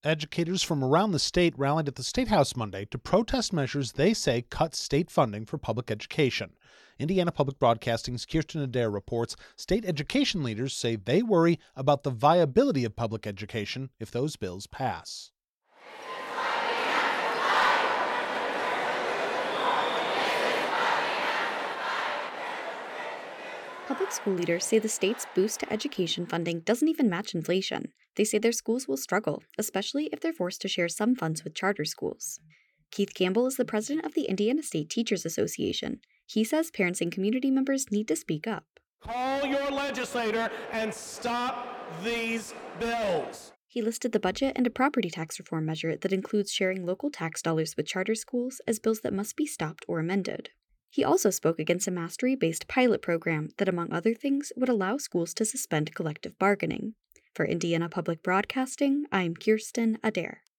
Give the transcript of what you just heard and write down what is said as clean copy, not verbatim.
Educators from around the state rallied at the State House Monday to protest measures they say cut state funding for public education. Indiana Public Broadcasting's Kirsten Adair reports state education leaders say they worry about the viability of public education if those bills pass. Public school leaders say the state's boost to education funding doesn't even match inflation. They say their schools will struggle, especially if they're forced to share some funds with charter schools. Keith Campbell is the president of the Indiana State Teachers Association. He says parents and community members need to speak up. Call your legislator and stop these bills. He listed the budget and a property tax reform measure that includes sharing local tax dollars with charter schools as bills that must be stopped or amended. He also spoke against a mastery-based pilot program that, among other things, would allow schools to suspend collective bargaining. For Indiana Public Broadcasting, I'm Kirsten Adair.